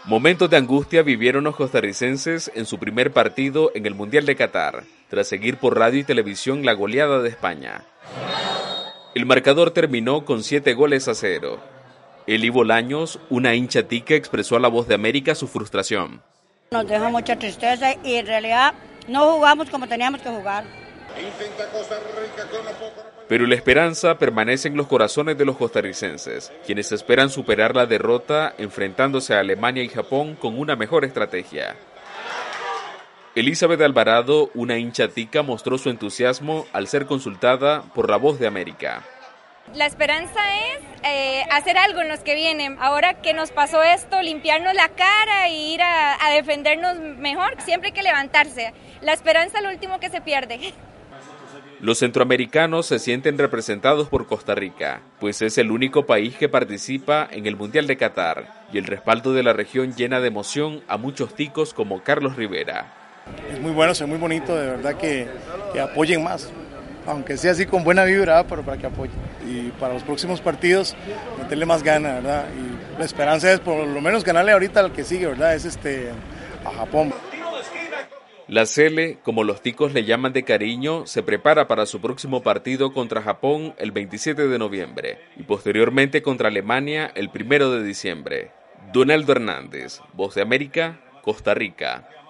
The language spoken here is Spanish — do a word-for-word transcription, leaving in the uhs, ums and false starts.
Momentos de angustia vivieron los costarricenses en su primer partido en el Mundial de Qatar, tras seguir por radio y televisión la goleada de España. El marcador terminó con siete goles a cero. Eli Bolaños, una hincha tica, expresó a La Voz de América su frustración. Nos deja mucha tristeza y en realidad no jugamos como teníamos que jugar. Pero la esperanza permanece en los corazones de los costarricenses, quienes esperan superar la derrota enfrentándose a Alemania y Japón con una mejor estrategia. Elizabeth Alvarado, una hincha tica, mostró su entusiasmo al ser consultada por La Voz de América. La esperanza es eh, hacer algo en los que vienen. Ahora que nos pasó esto, limpiarnos la cara e ir a, a defendernos mejor. Siempre hay que levantarse. La esperanza es lo último que se pierde. Los centroamericanos se sienten representados por Costa Rica, pues es el único país que participa en el Mundial de Qatar, y el respaldo de la región llena de emoción a muchos ticos como Carlos Rivera. Es muy bueno, es muy bonito, de verdad que, que apoyen más, aunque sea así con buena vibra, pero para que apoyen. Y para los próximos partidos, meterle más gana, ¿verdad? Y la esperanza es por lo menos ganarle ahorita al que sigue, ¿verdad? Es este, a Japón. La Cele, como los ticos le llaman de cariño, se prepara para su próximo partido contra Japón el veintisiete de noviembre y posteriormente contra Alemania el primero de diciembre. Donaldo Hernández, Voz de América, Costa Rica.